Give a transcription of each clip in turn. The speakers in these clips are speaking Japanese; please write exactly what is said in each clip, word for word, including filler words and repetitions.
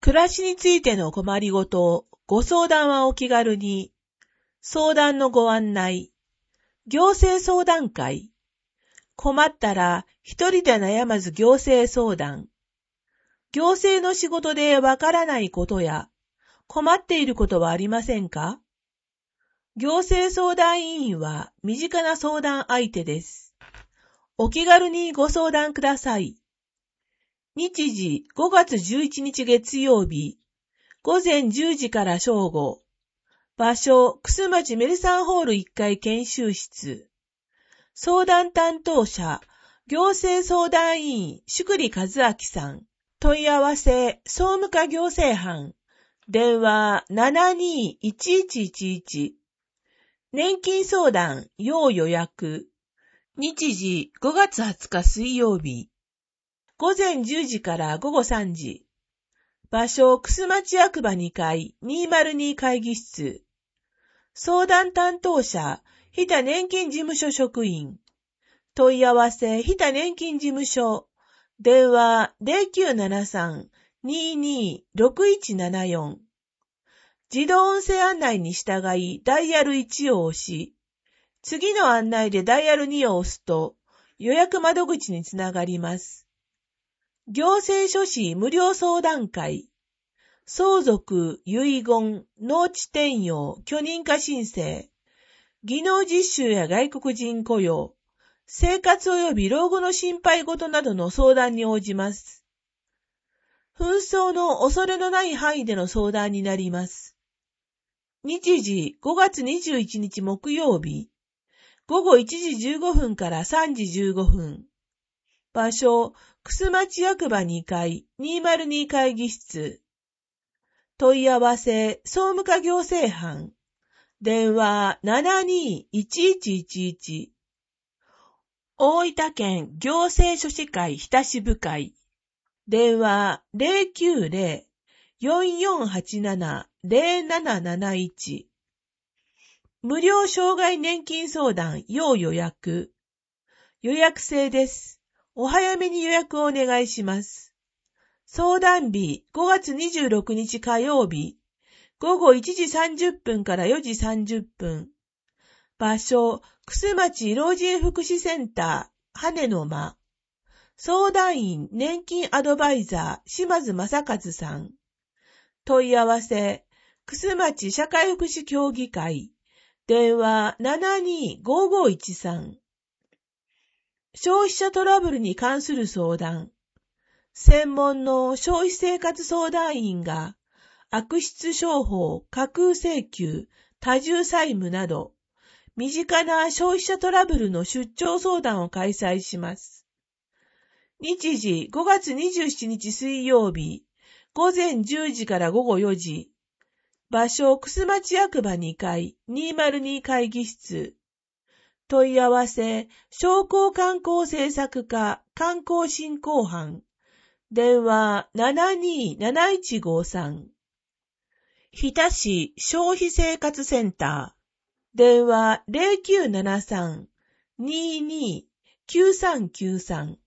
暮らしについての困りごと、ご相談はお気軽に。相談のご案内。行政相談会。困ったら一人で悩まず行政相談。行政の仕事でわからないことや困っていることはありませんか？行政相談委員は身近な相談相手です。お気軽にご相談ください。日時ごがつじゅういちにち月曜日、ごぜんじゅうじから正午。場所、楠町メルサンホールいっかい研修室。相談担当者、行政相談委員、宿利和明さん。問い合わせ、総務課行政班。電話 ななにーいちいちいちいち。年金相談、要予約。日時ごがつはつか水曜日。ごぜんじゅうじからごごさんじ。場所、楠町役場にかいにひゃくに会議室。相談担当者、日田年金事務所職員。問い合わせ、日田年金事務所。電話 ゼロきゅうななさん にーにー ろくいちななよん。自動音声案内に従いダイヤルいちを押し、次の案内でダイヤルにを押すと予約窓口につながります。行政書士無料相談会。相続、遺言、農地転用、許認可申請、技能実習や外国人雇用、生活及び老後の心配事などの相談に応じます。紛争の恐れのない範囲での相談になります。日時ごがつにじゅういちにち木曜日、ごごいちじじゅうごふんからさんじじゅうごふん。場所、楠町役場にかいにひゃくに会議室。問い合わせ、総務課行政班。電話 ななにーいちいちいちいち。大分県行政書士会日田支部会。電話 ゼロきゅうゼロ よんよんはちなな ゼロなななないち。無料障害年金相談要予約。予約制です。お早めに予約をお願いします。相談日ごがつにじゅうろくにち火曜日、ごごいちじさんじゅっぷんからよじさんじゅっぷん。場所、楠町老人福祉センター、羽の間。相談員年金アドバイザー、島津正和さん。問い合わせ、楠町社会福祉協議会。電話 ななにーごごいちさん。消費者トラブルに関する相談。専門の消費生活相談員が悪質商法、架空請求、多重債務など身近な消費者トラブルの出張相談を開催します。日時ごがつにじゅうしちにち水曜日、ごぜんじゅうじからごごよじ。場所、楠町役場にかいにひゃくに会議室。問い合わせ、商工観光政策課観光振興班。電話 ななにーなないちごさん。日田市消費生活センター。電話 ゼロきゅうななさん にーにー きゅうさんきゅうさん。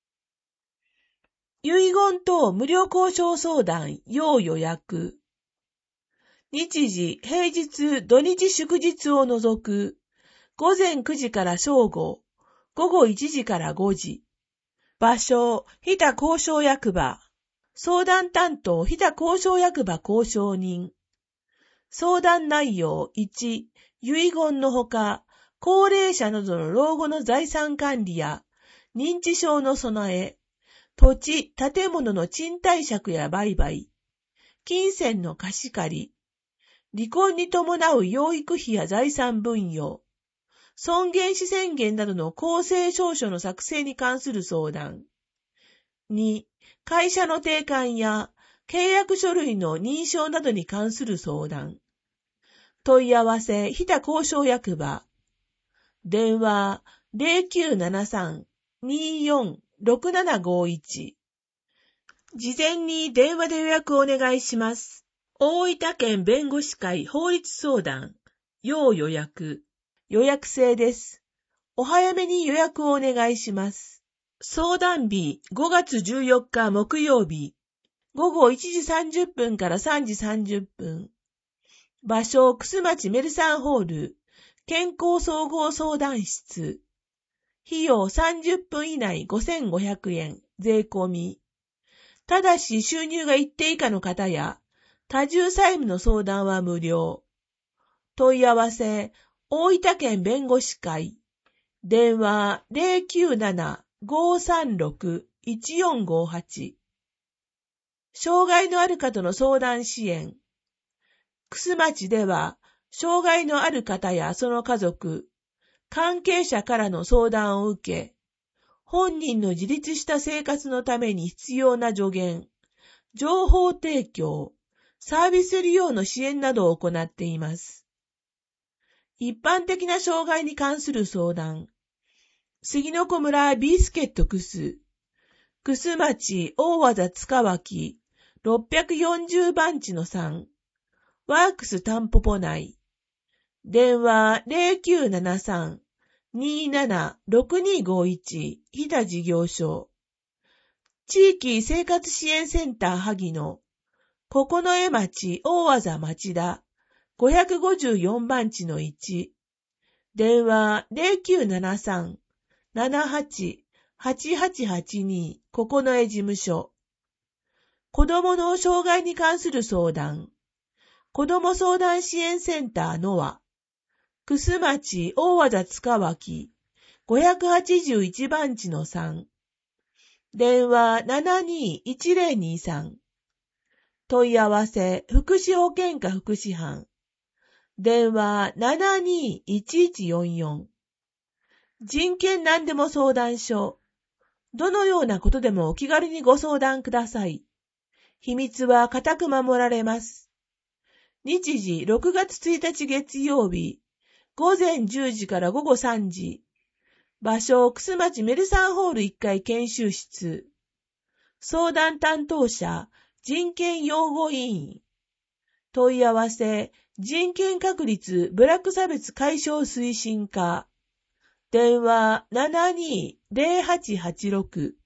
遺言等無料交渉相談要予約。日時平日土日祝日を除くごぜんくじから正午、ごごいちじからごじ。場所、日田交渉役場。相談担当、日田交渉役場交渉人。相談内容いち、遺言のほか、高齢者などの老後の財産管理や、認知症の備え、土地、建物の賃貸借や売買、金銭の貸し借り、離婚に伴う養育費や財産分与、尊厳死宣言などの公正証書の作成に関する相談。に、会社の定款や契約書類の認証などに関する相談。問い合わせ、日田交渉役場。電話 ゼロきゅうななさん にーよん ろくななごいち。事前に電話で予約をお願いします。大分県弁護士会法律相談。要予約。予約制です。お早めに予約をお願いします。相談日ごがつじゅうよっか木曜日、 午後いちじさんじゅっぷんからさんじさんじゅっぷん。場所、楠町メルサンホール、健康総合相談室。費用さんじゅっぷん以内ごせんごひゃくえん、税込み。ただし収入が一定以下の方や、多重債務の相談は無料。問い合わせ、大分県弁護士会。電話 ゼロきゅうなな ごーさんろく いちよんごはち。障害のある方の相談支援。楠町では、障害のある方やその家族、関係者からの相談を受け、本人の自立した生活のために必要な助言、情報提供、サービス利用の支援などを行っています。一般的な障害に関する相談。杉の子村ビースケットクス、楠町大技塚脇ろっぴゃくよんじゅうばんちのさん、ワークスタンポポ内。電話 ゼロきゅうななさん にーなな ろくにーごいち 日田事業所。地域生活支援センター萩野。九重町大技町田ごひゃくごじゅうよんばんちのいち。電話 ゼロきゅうななさん ななはち はちはちはちに 九重事務所。子どもの障害に関する相談。子ども相談支援センターノア。楠町大技塚脇ごひゃくはちじゅういちばんちのさん。電話 ななにーいちゼロにさん。問い合わせ福祉保健課福祉班。電話 ななにーいちいちよんよん。人権何でも相談所。どのようなことでもお気軽にご相談ください。秘密は固く守られます。日時ろくがつついたち月曜日、ごぜんじゅうじからごごさんじ。場所、楠町メルサンホールいっかい研修室。相談担当者、人権擁護委員。問い合わせ、人権確立ブラック差別解消推進課。電話 ななにーゼロはちはちろく。